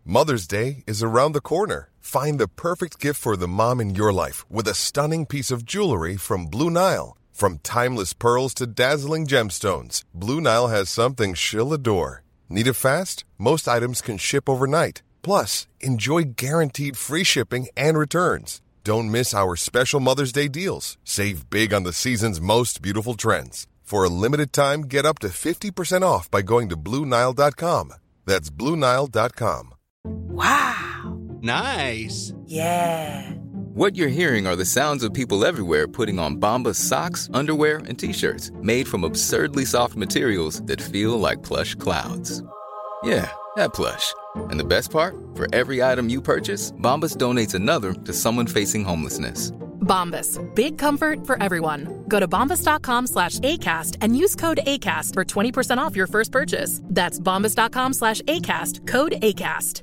Mother's Day is around the corner. Find the perfect gift for the mom in your life with a stunning piece of jewelry from Blue Nile. From timeless pearls to dazzling gemstones, Blue Nile has something she'll adore. Need it fast? Most items can ship overnight. Plus, enjoy guaranteed free shipping and returns. Don't miss our special Mother's Day deals. Save big on the season's most beautiful trends. For a limited time, get up to 50% off by going to BlueNile.com. That's BlueNile.com. Wow. Nice. Yeah. What you're hearing are the sounds of people everywhere putting on Bombas socks, underwear, and T-shirts made from absurdly soft materials that feel like plush clouds. Yeah, that plush. And the best part? For every item you purchase, Bombas donates another to someone facing homelessness. Bombas. Big comfort for everyone. Go to bombas.com/ACAST and use code ACAST for 20% off your first purchase. That's bombas.com/ACAST. Code ACAST.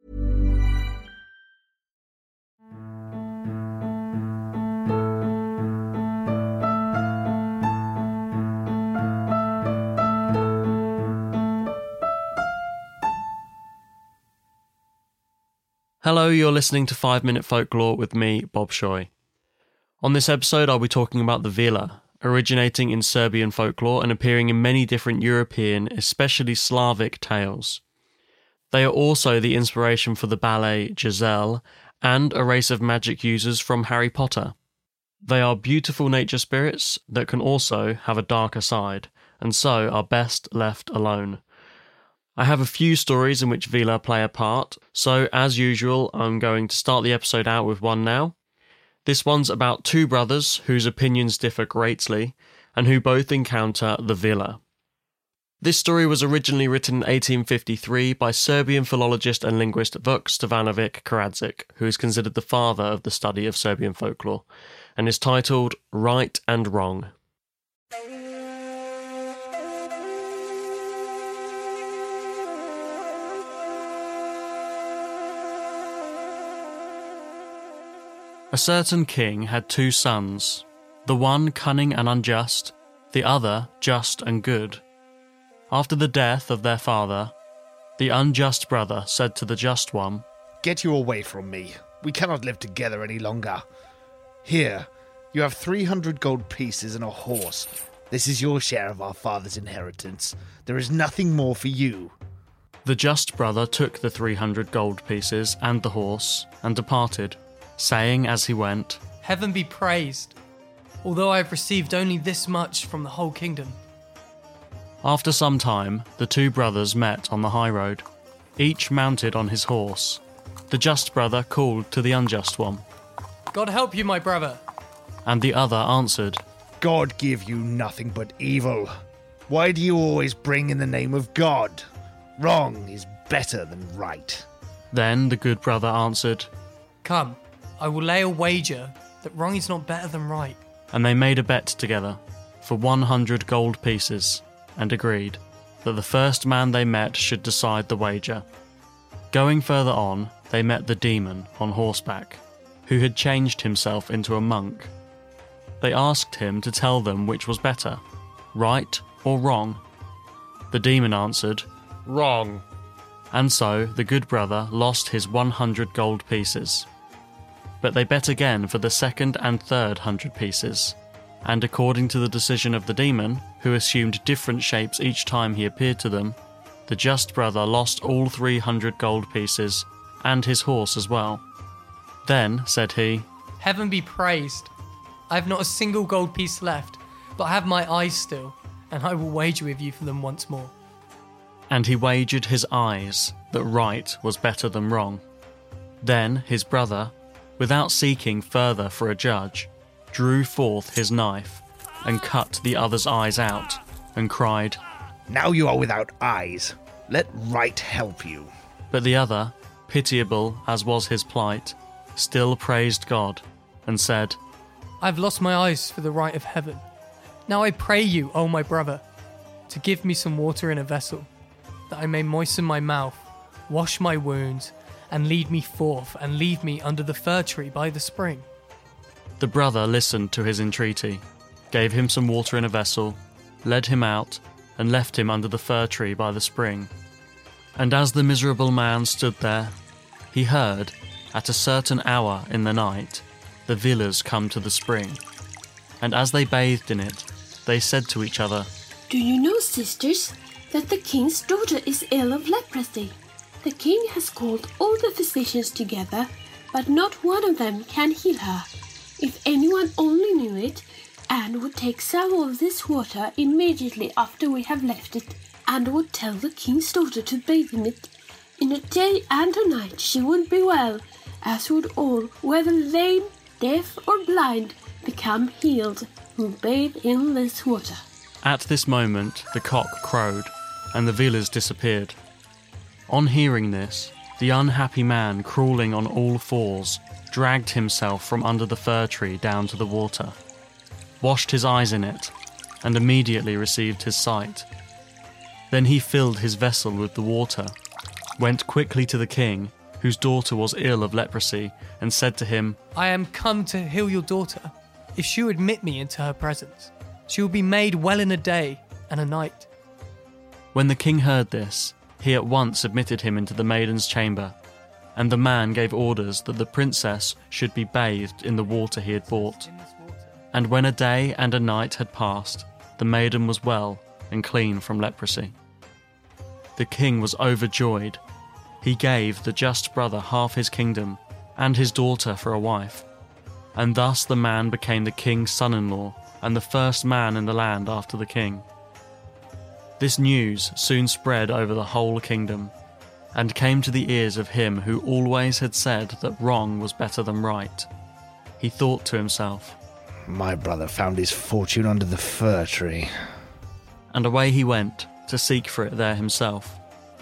Hello, you're listening to 5 Minute Folklore with me, Bob Shoy. On this episode, I'll be talking about the vila, originating in Serbian folklore and appearing in many different European, especially Slavic tales. They are also the inspiration for the ballet Giselle and a race of magic users from Harry Potter. They are beautiful nature spirits that can also have a darker side, and so are best left alone. I have a few stories in which vila play a part, so as usual, I'm going to start the episode out with one now. This one's about two brothers whose opinions differ greatly, and who both encounter the vila. This story was originally written in 1853 by Serbian philologist and linguist Vuk Stevanovic Karadžić, who is considered the father of the study of Serbian folklore, and is titled Right and Wrong. A certain king had two sons, the one cunning and unjust, the other just and good. After the death of their father, the unjust brother said to the just one, "Get you away from me. We cannot live together any longer. Here, you have 300 gold pieces and a horse. This is your share of our father's inheritance. There is nothing more for you." The just brother took the 300 gold pieces and the horse and departed, saying as he went, "Heaven be praised, although I have received only this much from the whole kingdom." After some time, the two brothers met on the high road, each mounted on his horse. The just brother called to the unjust one, "God help you, my brother." And the other answered, "God give you nothing but evil. Why do you always bring in the name of God? Wrong is better than right." Then the good brother answered, "Come, I will lay a wager that wrong is not better than right." And they made a bet together for 100 gold pieces and agreed that the first man they met should decide the wager. Going further on, they met the demon on horseback, who had changed himself into a monk. They asked him to tell them which was better, right or wrong. The demon answered, "Wrong." And so the good brother lost his 100 gold pieces. But they bet again for the second and third 100 pieces, and according to the decision of the demon, who assumed different shapes each time he appeared to them, the just brother lost all 300 gold pieces, and his horse as well. Then, said he, "Heaven be praised. I have not a single gold piece left, but I have my eyes still, and I will wager with you for them once more." And he wagered his eyes that right was better than wrong. Then his brother, without seeking further for a judge, drew forth his knife and cut the other's eyes out and cried, "Now you are without eyes. Let right help you." But the other, pitiable as was his plight, still praised God and said, "I have lost my eyes for the right of heaven. Now I pray you, O my brother, to give me some water in a vessel, that I may moisten my mouth, wash my wounds, and lead me forth and leave me under the fir tree by the spring." The brother listened to his entreaty, gave him some water in a vessel, led him out, and left him under the fir tree by the spring. And as the miserable man stood there, he heard, at a certain hour in the night, the Villas come to the spring. And as they bathed in it, they said to each other, "Do you know, sisters, that the king's daughter is ill of leprosy? The king has called all the physicians together, but not one of them can heal her. If anyone only knew it, and would take some of this water immediately after we have left it, and would tell the king's daughter to bathe in it, in a day and a night she would be well, as would all, whether lame, deaf, or blind, become healed, who bathe in this water." At this moment the cock crowed, and the Villas disappeared. On hearing this, the unhappy man, crawling on all fours, dragged himself from under the fir tree down to the water, washed his eyes in it, and immediately received his sight. Then he filled his vessel with the water, went quickly to the king, whose daughter was ill of leprosy, and said to him, "I am come to heal your daughter. If she will admit me into her presence, she will be made well in a day and a night." When the king heard this, he at once admitted him into the maiden's chamber, and the man gave orders that the princess should be bathed in the water he had brought. And when a day and a night had passed, the maiden was well and clean from leprosy. The king was overjoyed. He gave the just brother half his kingdom and his daughter for a wife. And thus the man became the king's son-in-law and the first man in the land after the king. This news soon spread over the whole kingdom, and came to the ears of him who always had said that wrong was better than right. He thought to himself, "My brother found his fortune under the fir tree." And away he went to seek for it there himself.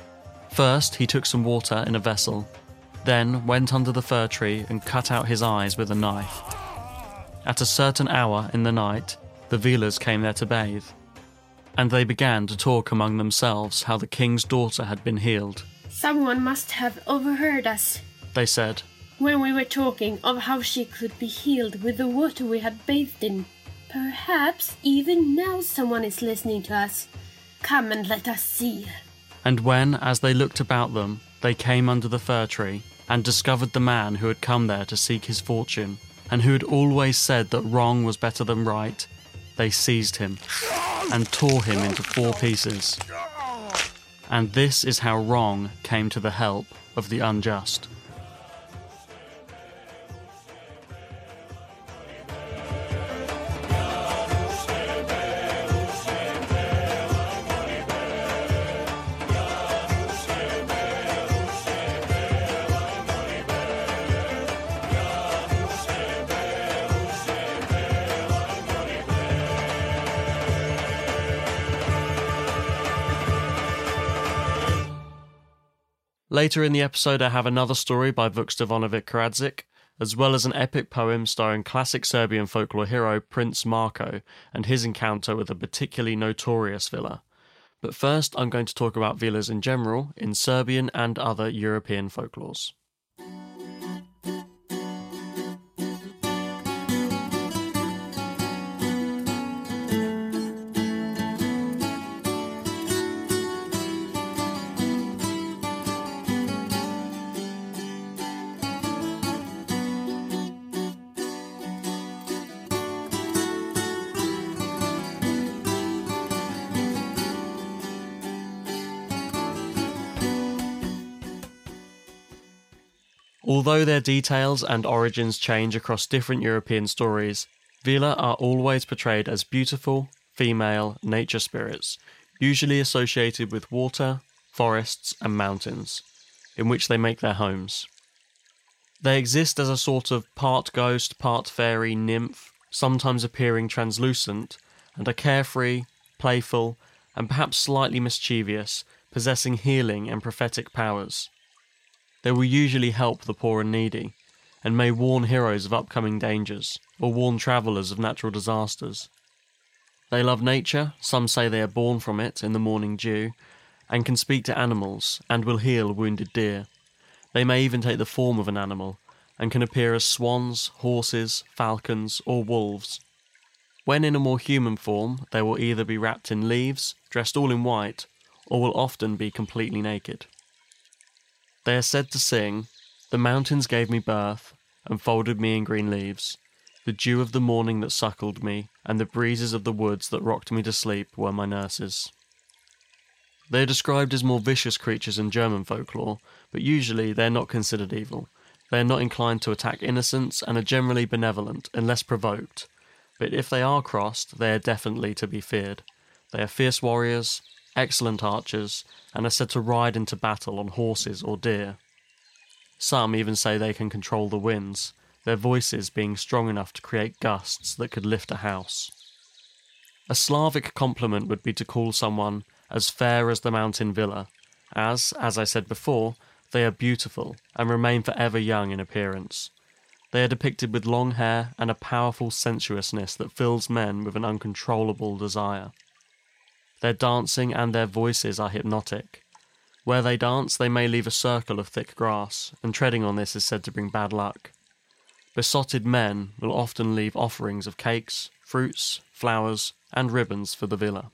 First he took some water in a vessel, then went under the fir tree and cut out his eyes with a knife. At a certain hour in the night, the Villas came there to bathe, and they began to talk among themselves how the king's daughter had been healed. "Someone must have overheard us," They said, "when we were talking of how she could be healed with the water we had bathed in. Perhaps even now someone is listening to us. Come and let us see." And when, as they looked about them, they came under the fir tree, and discovered the man who had come there to seek his fortune, and who had always said that wrong was better than right, they seized him, and tore him into 4 pieces. And this is how wrong came to the help of the unjust. Later in the episode, I have another story by Vuk Stefanovic Karadžić, as well as an epic poem starring classic Serbian folklore hero Prince Marko and his encounter with a particularly notorious villa. But first, I'm going to talk about villas in general in Serbian and other European folklores. Although their details and origins change across different European stories, villa are always portrayed as beautiful, female nature spirits, usually associated with water, forests and mountains, in which they make their homes. They exist as a sort of part ghost, part fairy nymph, sometimes appearing translucent, and are carefree, playful, and perhaps slightly mischievous, possessing healing and prophetic powers. They will usually help the poor and needy, and may warn heroes of upcoming dangers, or warn travellers of natural disasters. They love nature, some say they are born from it in the morning dew, and can speak to animals, and will heal wounded deer. They may even take the form of an animal, and can appear as swans, horses, falcons, or wolves. When in a more human form, they will either be wrapped in leaves, dressed all in white, or will often be completely naked. They are said to sing, "The mountains gave me birth, and folded me in green leaves. The dew of the morning that suckled me, and the breezes of the woods that rocked me to sleep were my nurses." They are described as more vicious creatures in German folklore, but usually they are not considered evil. They are not inclined to attack innocents and are generally benevolent unless provoked, but if they are crossed, they are definitely to be feared. They are fierce warriors, excellent archers, and are said to ride into battle on horses or deer. Some even say they can control the winds, their voices being strong enough to create gusts that could lift a house. A Slavic compliment would be to call someone as fair as the mountain villa, as I said before, they are beautiful and remain forever young in appearance. They are depicted with long hair and a powerful sensuousness that fills men with an uncontrollable desire. Their dancing and their voices are hypnotic. Where they dance, they may leave a circle of thick grass, and treading on this is said to bring bad luck. Besotted men will often leave offerings of cakes, fruits, flowers, and ribbons for the villa.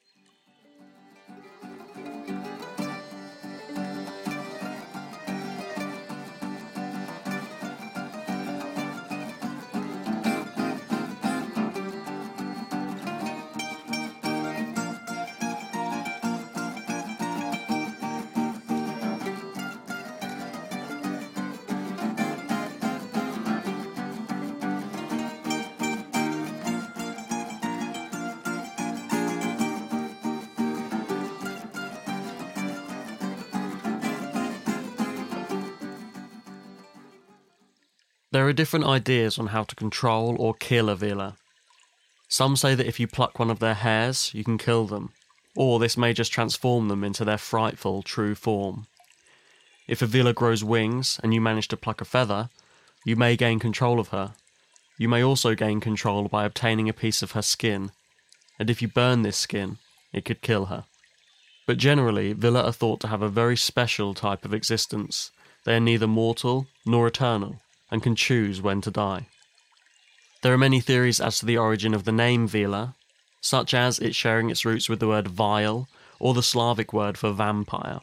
There are different ideas on how to control or kill a villa. Some say that if you pluck one of their hairs, you can kill them, or this may just transform them into their frightful true form. If a villa grows wings and you manage to pluck a feather, you may gain control of her. You may also gain control by obtaining a piece of her skin, and if you burn this skin, it could kill her. But generally, villa are thought to have a very special type of existence. They are neither mortal nor eternal, and can choose when to die. There are many theories as to the origin of the name Vila, such as it sharing its roots with the word vile, or the Slavic word for vampire.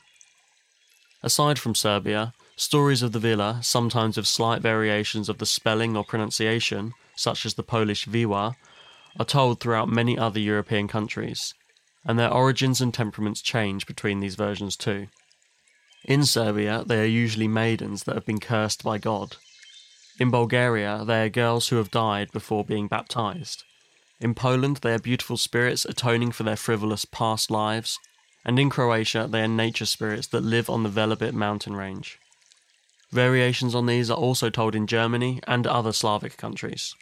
Aside from Serbia, stories of the Vila, sometimes with slight variations of the spelling or pronunciation, such as the Polish Viła, are told throughout many other European countries, and their origins and temperaments change between these versions too. In Serbia, they are usually maidens that have been cursed by God. In Bulgaria, they are girls who have died before being baptized. In Poland, they are beautiful spirits atoning for their frivolous past lives, and in Croatia, they are nature spirits that live on the Velebit mountain range. Variations on these are also told in Germany and other Slavic countries.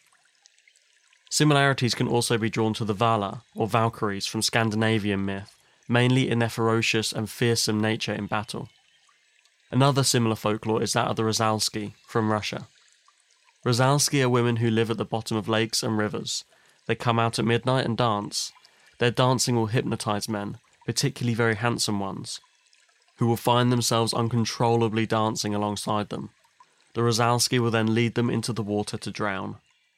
Similarities can also be drawn to the Vala, or Valkyries, from Scandinavian myth, mainly in their ferocious and fearsome nature in battle. Another similar folklore is that of the Rysalski, from Russia. Rysalski are women who live at the bottom of lakes and rivers. They come out at midnight and dance. Their dancing will hypnotize men, particularly very handsome ones, who will find themselves uncontrollably dancing alongside them. The Rysalski will then lead them into the water to drown.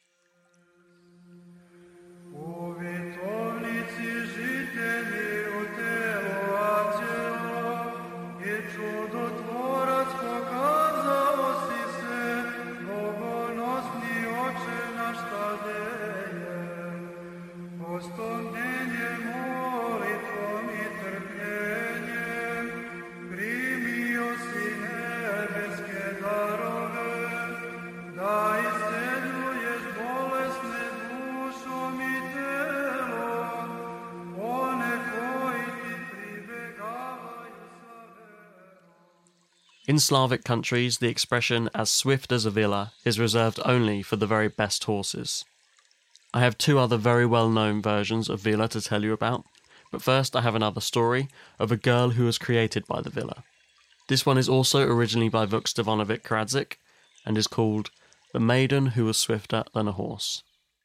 In Slavic countries, the expression "as swift as a villa" is reserved only for the very best horses. I have two other very well-known versions of villa to tell you about, but first I have another story of a girl who was created by the villa. This one is also originally by Vuk Stefanovic Karadžić and is called "The Maiden Who Was Swifter Than a Horse."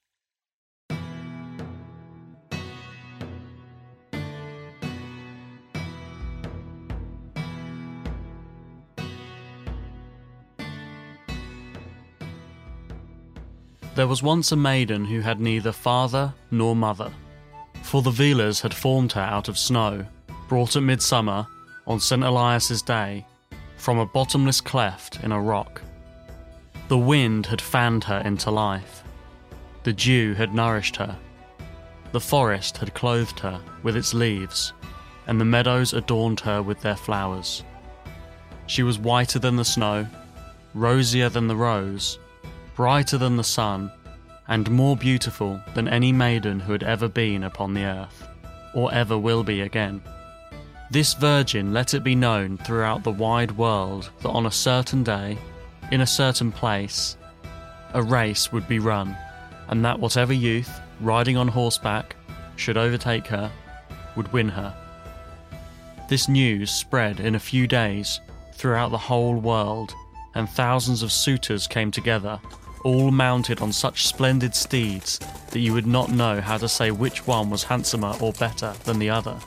There was once a maiden who had neither father nor mother, for the Vilas had formed her out of snow, brought at midsummer, on St. Elias's day, from a bottomless cleft in a rock. The wind had fanned her into life. The dew had nourished her. The forest had clothed her with its leaves, and the meadows adorned her with their flowers. She was whiter than the snow, rosier than the rose, brighter than the sun, and more beautiful than any maiden who had ever been upon the earth, or ever will be again. This virgin let it be known throughout the wide world that on a certain day, in a certain place, a race would be run, and that whatever youth, riding on horseback, should overtake her, would win her. This news spread in a few days throughout the whole world, and thousands of suitors came together, all mounted on such splendid steeds that you would not know how to say which one was handsomer or better than the other.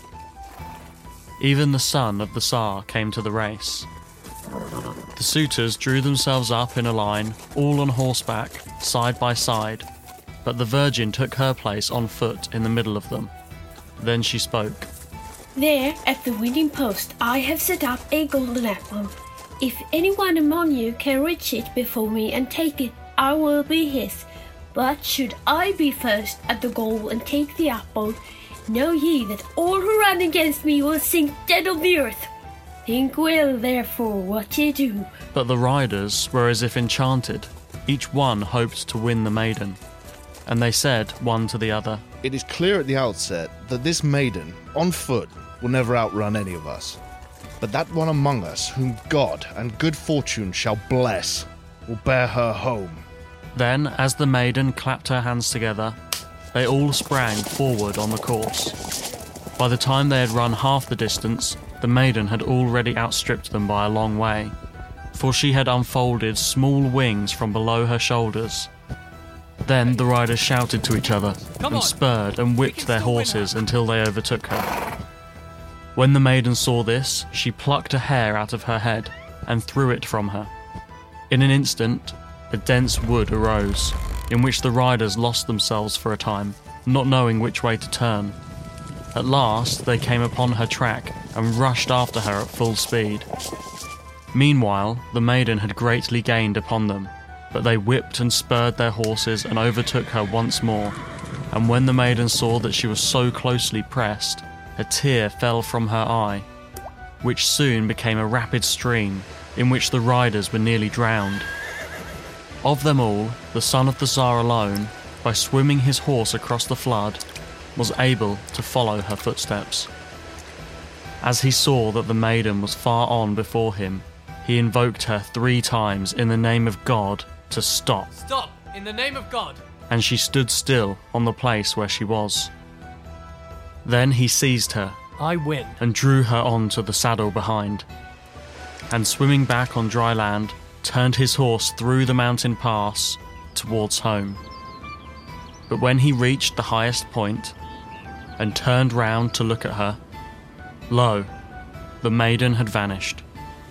Even the son of the Tsar came to the race. The suitors drew themselves up in a line, all on horseback, side by side, but the Virgin took her place on foot in the middle of them. Then she spoke. There, at the winning post, I have set up a golden apple. If anyone among you can reach it before me and take it, I will be his. But should I be first at the goal and take the apple, know ye that all who run against me will sink dead on the earth. Think well, therefore, what ye do. But the riders were as if enchanted. Each one hoped to win the maiden. And they said, one to the other, It is clear at the outset that this maiden, on foot, will never outrun any of us. But that one among us, whom God and good fortune shall bless, will bear her home. Then, as the maiden clapped her hands together, they all sprang forward on the course. By the time they had run half the distance, the maiden had already outstripped them by a long way, for she had unfolded small wings from below her shoulders. Then the riders shouted to each other, and spurred and whipped their horses until they overtook her. When the maiden saw this, she plucked a hair out of her head and threw it from her. In an instant, a dense wood arose, in which the riders lost themselves for a time, not knowing which way to turn. At last, they came upon her track and rushed after her at full speed. Meanwhile, the maiden had greatly gained upon them, but they whipped and spurred their horses and overtook her once more, and when the maiden saw that she was so closely pressed, a tear fell from her eye, which soon became a rapid stream, in which the riders were nearly drowned. Of them all, the son of the Tsar alone, by swimming his horse across the flood, was able to follow her footsteps. As he saw that the maiden was far on before him, he invoked her 3 times in the name of God to stop. Stop! In the name of God! And she stood still on the place where she was. Then he seized her I win. and drew her on to the saddle behind, and swimming back on dry land, turned his horse through the mountain pass towards home. But when he reached the highest point and turned round to look at her, lo, the maiden had vanished.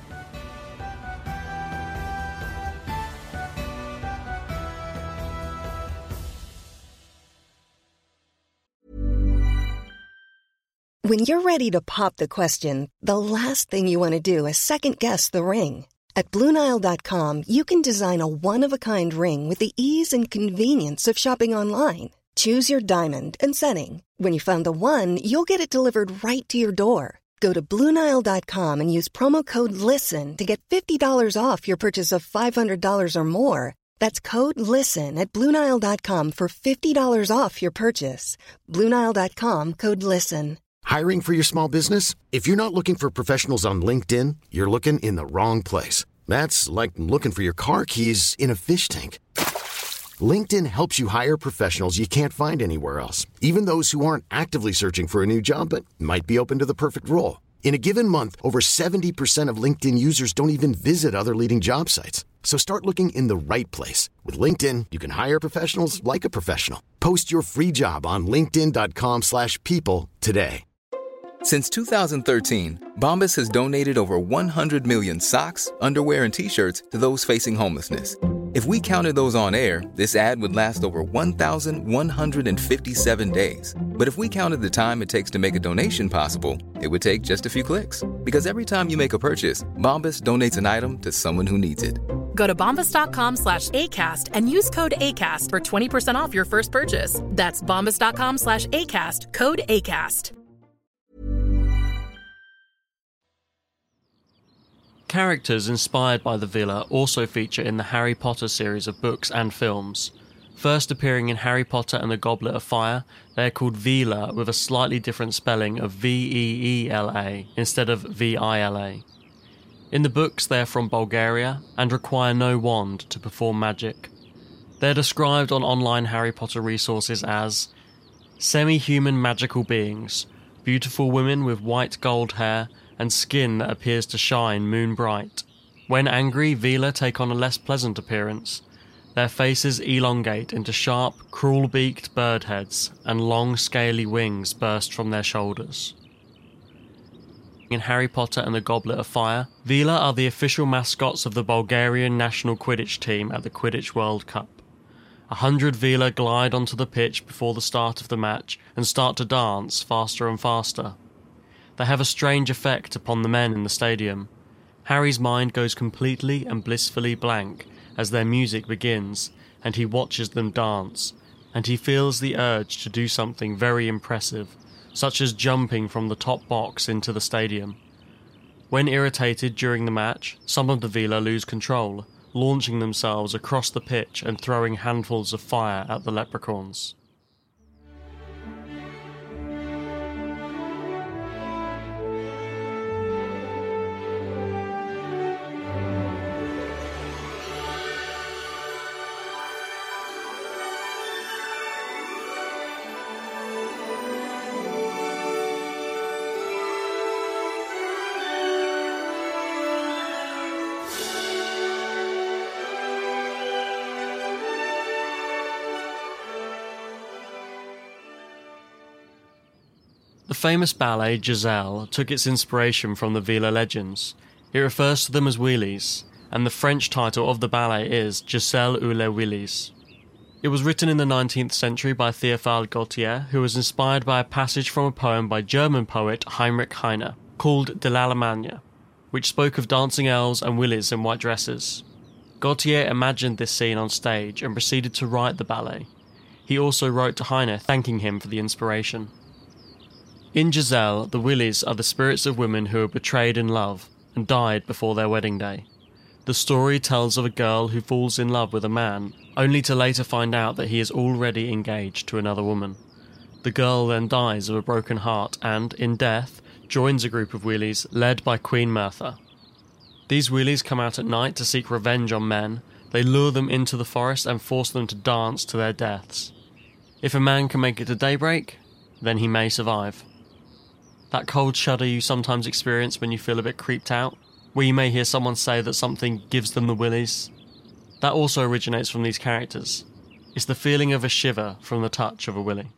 When you're ready to pop the question, the last thing you want to do is second-guess the ring. At BlueNile.com, you can design a one-of-a-kind ring with the ease and convenience of shopping online. Choose your diamond and setting. When you find the one, you'll get it delivered right to your door. Go to BlueNile.com and use promo code LISTEN to get $50 off your purchase of $500 or more. That's code LISTEN at BlueNile.com for $50 off your purchase. BlueNile.com, code LISTEN. Hiring for your small business? If you're not looking for professionals on LinkedIn, you're looking in the wrong place. That's like looking for your car keys in a fish tank. LinkedIn helps you hire professionals you can't find anywhere else, even those who aren't actively searching for a new job but might be open to the perfect role. In a given month, over 70% of LinkedIn users don't even visit other leading job sites. So start looking in the right place. With LinkedIn, you can hire professionals like a professional. Post your free job on linkedin.com/people today. Since 2013, Bombas has donated over 100 million socks, underwear, and T-shirts to those facing homelessness. If we counted those on air, this ad would last over 1,157 days. But if we counted the time it takes to make a donation possible, it would take just a few clicks. Because every time you make a purchase, Bombas donates an item to someone who needs it. Go to bombas.com/ACAST and use code ACAST for 20% off your first purchase. That's bombas.com/ACAST, code ACAST. Characters inspired by the villa also feature in the Harry Potter series of books and films. First appearing in Harry Potter and the Goblet of Fire, they are called Veela with a slightly different spelling of V-E-E-L-A instead of V-I-L-A. In the books they are from Bulgaria and require no wand to perform magic. They are described on online Harry Potter resources as semi-human magical beings, beautiful women with white gold hair and skin that appears to shine moon bright. When angry, Veela take on a less pleasant appearance. Their faces elongate into sharp, cruel-beaked bird heads, and long, scaly wings burst from their shoulders. In Harry Potter and the Goblet of Fire, Veela are the official mascots of the Bulgarian national Quidditch team at the Quidditch World Cup. 100 Veela glide onto the pitch before the start of the match and start to dance faster and faster. They have a strange effect upon the men in the stadium. Harry's mind goes completely and blissfully blank as their music begins, and he watches them dance, and he feels the urge to do something very impressive, such as jumping from the top box into the stadium. When irritated during the match, some of the Veela lose control, launching themselves across the pitch and throwing handfuls of fire at the leprechauns. The famous ballet Giselle took its inspiration from the Veela legends. It refers to them as Wheelies, and the French title of the ballet is Giselle ou les Wheelies. It was written in the 19th century by Théophile Gautier, who was inspired by a passage from a poem by German poet Heinrich Heine, called De l'Allemagne, which spoke of dancing elves and willies in white dresses. Gautier imagined this scene on stage and proceeded to write the ballet. He also wrote to Heine thanking him for the inspiration. In Giselle, the Willies are the spirits of women who were betrayed in love and died before their wedding day. The story tells of a girl who falls in love with a man, only to later find out that he is already engaged to another woman. The girl then dies of a broken heart and, in death, joins a group of Wheelies led by Queen Mirtha. These Wheelies come out at night to seek revenge on men. They lure them into the forest and force them to dance to their deaths. If a man can make it to daybreak, then he may survive. That cold shudder you sometimes experience when you feel a bit creeped out, where you may hear someone say that something gives them the willies, that also originates from these characters. It's the feeling of a shiver from the touch of a willy.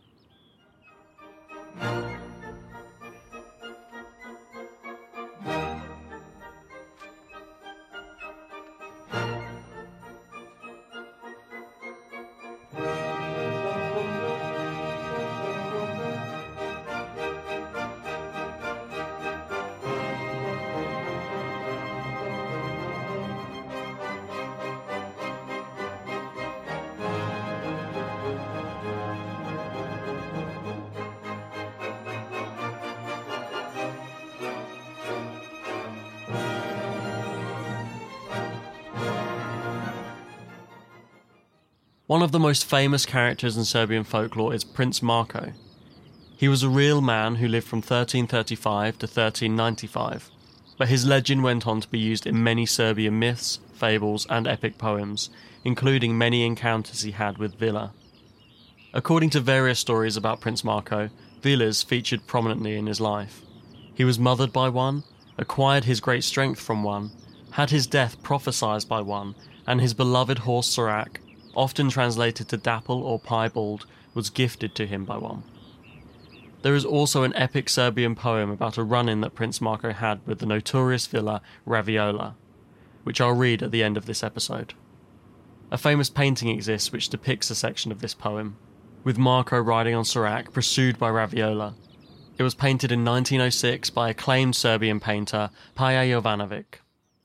One of the most famous characters in Serbian folklore is Prince Marko. He was a real man who lived from 1335 to 1395, but his legend went on to be used in many Serbian myths, fables and epic poems, including many encounters he had with Vila. According to various stories about Prince Marko, Vilas featured prominently in his life. He was mothered by one, acquired his great strength from one, had his death prophesied by one, and his beloved horse Sorak, often translated to dapple or piebald, was gifted to him by one. There is also an epic Serbian poem about a run-in that Prince Marko had with the notorious Vila Raviola, which I'll read at the end of this episode. A famous painting exists which depicts a section of this poem, with Marco riding on Serac, pursued by Raviola. It was painted in 1906 by acclaimed Serbian painter Paja Jovanovic.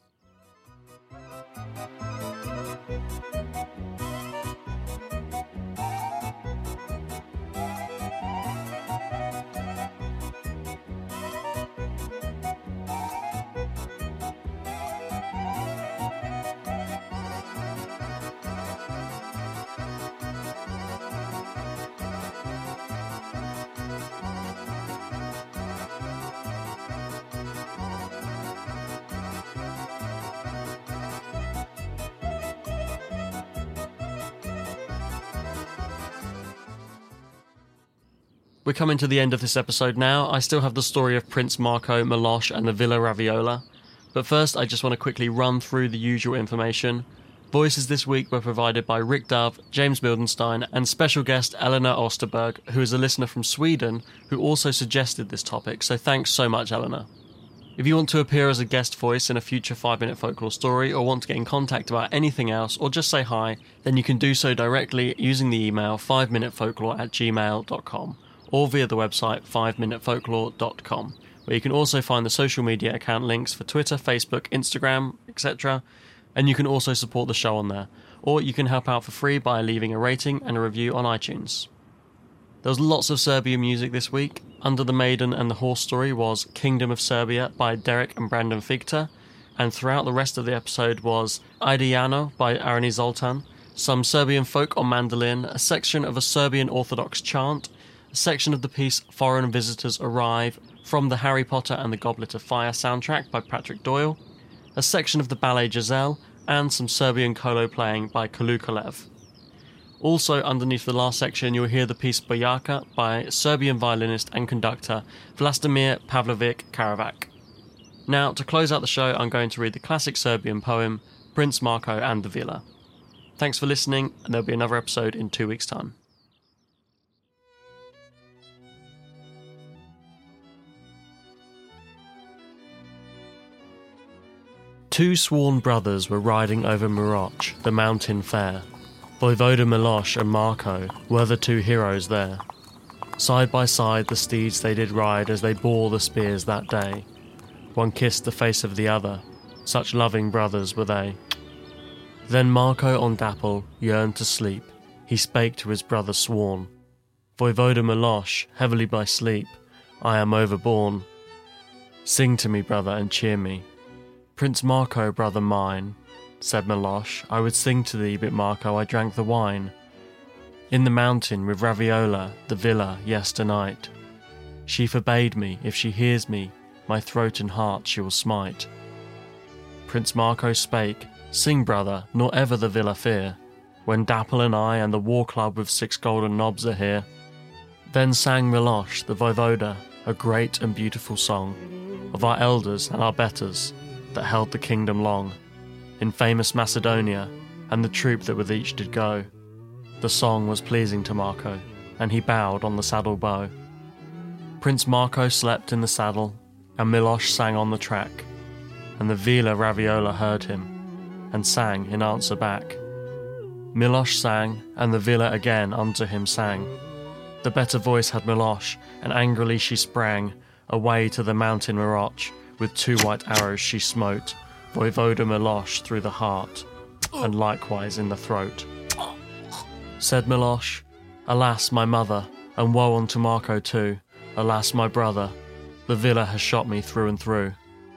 We're coming to the end of this episode now. I still have the story of Prince Marco, Miloš and the Villa Raviola. But first, I just want to quickly run through the usual information. Voices this week were provided by Rick Dove, James Mildenstein, and special guest Eleanor Osterberg, who is a listener from Sweden, who also suggested this topic, so thanks so much, Eleanor. If you want to appear as a guest voice in a future 5-Minute Folklore story, or want to get in contact about anything else, or just say hi, then you can do so directly using the email 5minutefolklore@gmail.com. or via the website 5minutefolklore.com, where you can also find the social media account links for Twitter, Facebook, Instagram, etc. And you can also support the show on there, or you can help out for free by leaving a rating and a review on iTunes. There was lots of Serbian music this week. Under the Maiden and the Horse story was Kingdom of Serbia by Derek and Brandon Figter, and throughout the rest of the episode was Idejano by Arani Zoltan, some Serbian folk on mandolin, a section of a Serbian Orthodox chant, a section of the piece Foreign Visitors Arrive from the Harry Potter and the Goblet of Fire soundtrack by Patrick Doyle, a section of the ballet Giselle, and some Serbian kolo playing by Kalukolev. Also underneath the last section you'll hear the piece Bojaka by Serbian violinist and conductor Vlastimir Pavlovic Karavac. Now, to close out the show, I'm going to read the classic Serbian poem Prince Marco and the Villa. Thanks for listening, and there'll be another episode in 2 weeks' time. Two sworn brothers were riding over Miroch, the mountain fair. Voivoda Miloš and Marco were the two heroes there. Side by side the steeds they did ride as they bore the spears that day. One kissed the face of the other, such loving brothers were they. Then Marco on Dapple yearned to sleep, he spake to his brother sworn. Voivoda Miloš, heavily by sleep, I am overborne. Sing to me, brother, and cheer me. Prince Marco, brother mine, said Miloš, I would sing to thee, but Marco, I drank the wine. In the mountain with Raviola, the villa, yesternight. She forbade me, if she hears me, my throat and heart she will smite. Prince Marco spake, sing, brother, nor ever the villa fear, when Dapple and I and the war club with 6 golden knobs are here. Then sang Miloš, the voivoda, a great and beautiful song, of our elders and our betters, that held the kingdom long, in famous Macedonia, and the troop that with each did go. The song was pleasing to Marco, and he bowed on the saddle bow. Prince Marco slept in the saddle, and Miloš sang on the track, and the Villa Raviola heard him, and sang in answer back. Miloš sang, and the Villa again unto him sang. The better voice had Miloš, and angrily she sprang away to the mountain Miroch. With 2 white arrows she smote Voivoda Miloš through the heart, and likewise in the throat. Said Miloš, alas, my mother, and woe unto Marco too. Alas, my brother, the Villa has shot me through and through.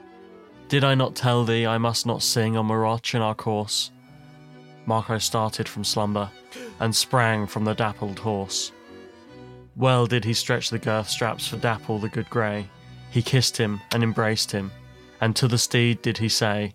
Did I not tell thee I must not sing on Miroch in our course? Marco started from slumber, and sprang from the dappled horse. Well did he stretch the girth straps for Dapple the good grey. He kissed him and embraced him, and to the steed did he say,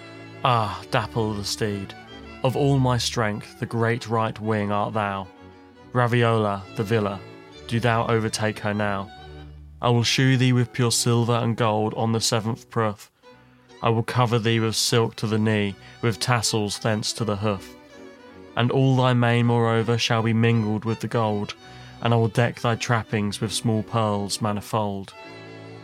Ah, Dapple the steed, of all my strength the great right wing art thou. Raviola, the Villa, do thou overtake her now. I will shoe thee with pure silver and gold on the 7th proof. I will cover thee with silk to the knee, with tassels thence to the hoof. And all thy mane moreover shall be mingled with the gold, and I will deck thy trappings with small pearls manifold.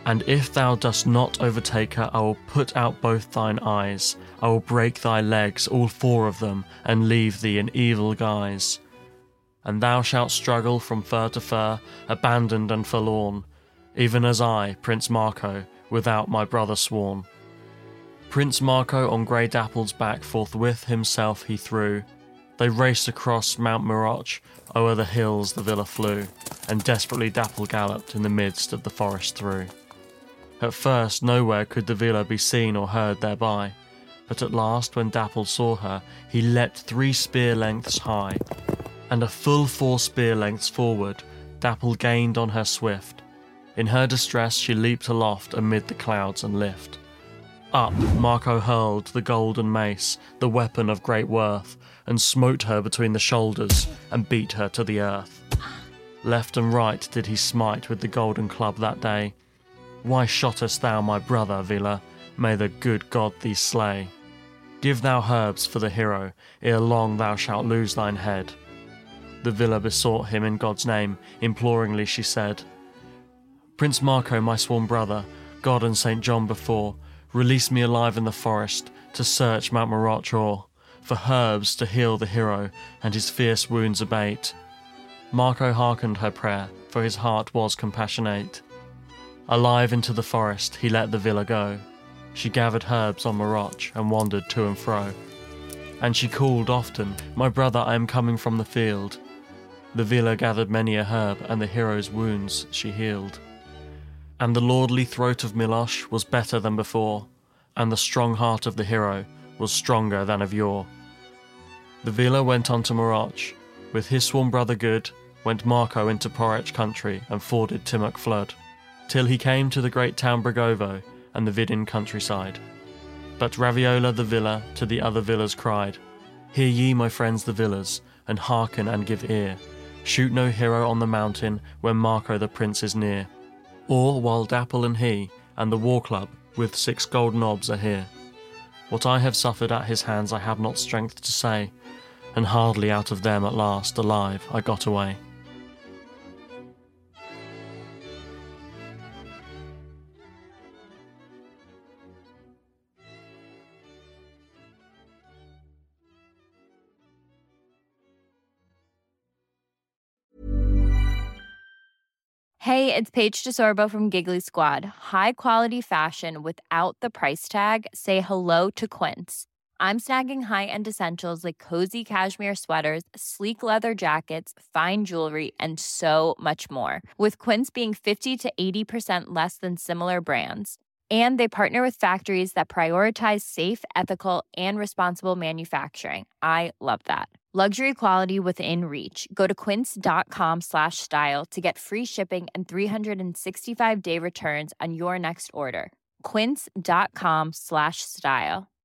And if thou dost not overtake her, I will put out both thine eyes. I will break thy legs, all four of them, and leave thee in evil guise. And thou shalt struggle from fur to fur, abandoned and forlorn, even as I, Prince Marco, without my brother sworn. Prince Marco on grey Dapple's back forthwith himself he threw. They raced across Mount Moroch, o'er the hills the villa flew, and desperately Dapple galloped in the midst of the forest through. At first nowhere could the villa be seen or heard thereby, but at last when Dapple saw her, he leapt 3 spear lengths high, and a full 4 spear lengths forward Dapple gained on her swift. In her distress she leaped aloft amid the clouds and lift. Up Marco hurled the golden mace, the weapon of great worth, and smote her between the shoulders and beat her to the earth. Left and right did he smite with the golden club that day. Why shottest thou my brother, Villa? May the good God thee slay. Give thou herbs for the hero, ere long thou shalt lose thine head. The Villa besought him in God's name, imploringly she said, Prince Marco, my sworn brother, God and St. John before, release me alive in the forest, to search Mount Moroch o'er, for herbs to heal the hero, and his fierce wounds abate. Marco hearkened her prayer, for his heart was compassionate. Alive into the forest he let the Villa go. She gathered herbs on Moroch, and wandered to and fro. And she called often, My brother, I am coming from the field. The Villa gathered many a herb, and the hero's wounds she healed. And the lordly throat of Milosh was better than before, and the strong heart of the hero was stronger than of yore. The Villa went on to Moroch. With his sworn brother good, went Marco into Porech country and forded Timok flood, till he came to the great town Bregovo and the Vidin countryside. But Raviola the Villa to the other villas cried, Hear ye, my friends the villas, and hearken and give ear. Shoot no hero on the mountain when Marco the prince is near. Or while Dapple and he, and the war club, with 6 gold knobs are here. What I have suffered at his hands I have not strength to say, and hardly out of them at last, alive, I got away. Hey, it's Paige DeSorbo from Giggly Squad. High quality fashion without the price tag. Say hello to Quince. I'm snagging high-end essentials like cozy cashmere sweaters, sleek leather jackets, fine jewelry, and so much more. With Quince being 50 to 80% less than similar brands. And they partner with factories that prioritize safe, ethical, and responsible manufacturing. I love that. Luxury quality within reach. Go to quince.com/style to get free shipping and 365-day returns on your next order. Quince.com/style.